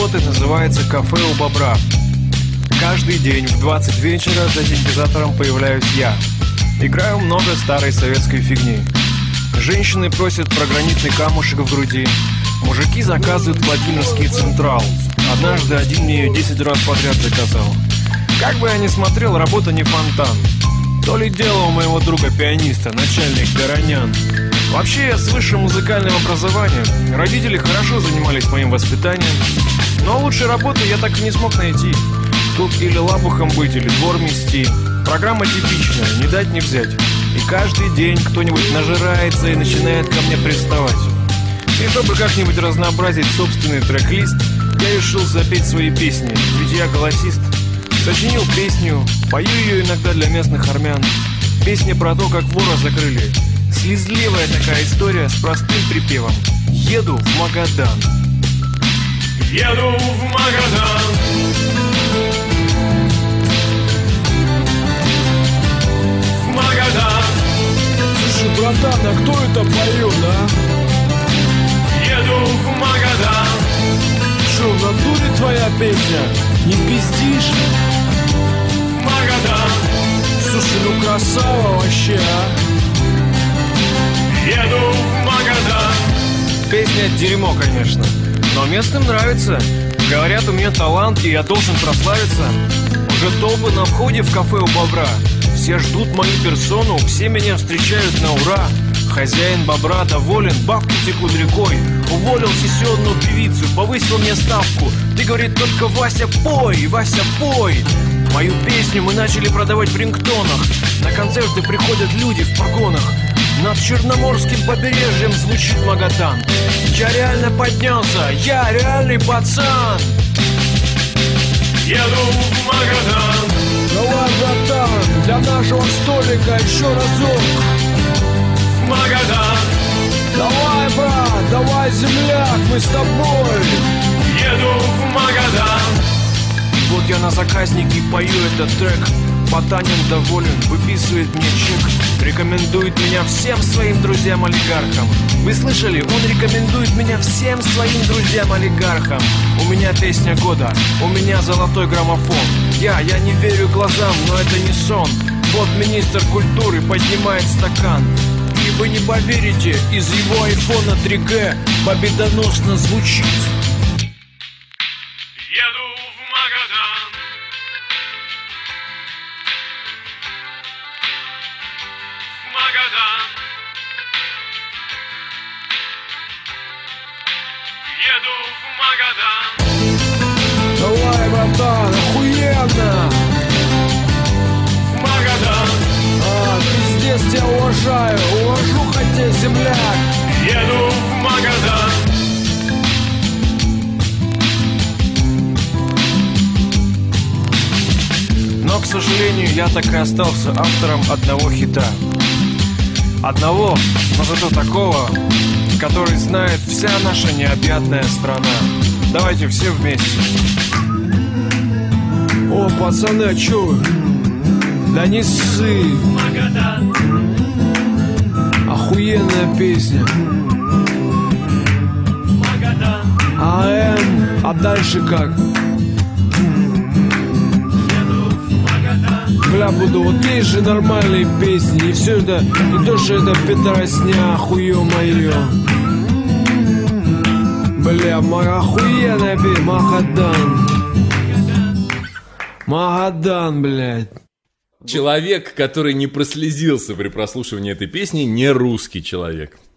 работать, называется «Кафе у бобра». Каждый день в 20 вечера за синтезатором появляюсь я. Играю много старой советской фигни. Женщины просят про гранитный камушек в груди. Мужики заказывают Владимирский Централ. Однажды один мне ее 10 раз подряд заказал. Как бы я ни смотрел, работа не фонтан. То ли дело у моего друга-пианиста, начальник Горонян. Вообще я с высшим музыкальным образованием. Родители хорошо занимались моим воспитанием. Но лучшей работы я так и не смог найти. Тут или лабухом быть, или двор мести. Программа типичная, не дать не взять. И каждый день кто-нибудь нажирается и начинает ко мне приставать. И чтобы как-нибудь разнообразить собственный трек-лист, я решил запеть свои песни, ведь я голосист. Сочинил песню, пою ее иногда для местных армян. Песня про то, как вора закрыли. Слезливая такая история с простым припевом. Еду в Магадан. Еду в Магадан. В Магадан. Слушай, братан, а кто это поет, а? Еду в Магадан. Шо, в натуре твоя песня? Не пиздишь? В Магадан. Слушай, ну красава вообще, а? Еду в Магадан. Песня дерьмо, конечно, но местным нравится. Говорят, у меня талант, и я должен прославиться. Уже толпы на входе в кафе у бобра. Все ждут мою персону, все меня встречают на ура. Хозяин бобра доволен, бабки текут рекой. Уволил сессионную певицу, повысил мне ставку. Ты, говорит, только Вася пой, Вася пой. Мою песню мы начали продавать в рингтонах. На концерты приходят люди в погонах. Над Черноморским побережьем звучит Магадан. Я реально поднялся, я реальный пацан. Еду в Магадан. Давай, братан, для нашего столика еще разок. В Магадан. Давай, брат, давай, земляк, мы с тобой. Еду в Магадан. Вот я на заказнике пою этот трек. Потанин доволен, выписывает мне чек. Рекомендует меня всем своим друзьям-олигархам. Вы слышали? Он рекомендует меня всем своим друзьям-олигархам. У меня песня года, у меня золотой граммофон. Я не верю глазам, но это не сон. Вот министр культуры поднимает стакан. И вы не поверите, из его айфона 3G победоносно звучит. Еду в Магадан. В Магадан. Еду в Магадан. Давай, братан, охуенно! В Магадан. Пиздец, тебя уважаю, увожу хотя земляк. Еду в Магадан. Но, к сожалению, я так и остался автором одного хита. Одного, но зато такого, который знает вся наша необъятная страна. Давайте все вместе. О, пацаны, а чё вы? Да не ссы. Магадан. Охуенная песня. Магадан. А дальше как? Бля, буду, вот есть же нормальные песни. И все это, не то, что это пидоросня, хуё моё. Бля, охуенная песня, Магадан. Магадан, блядь. Человек, который не прослезился при прослушивании этой песни, не русский человек.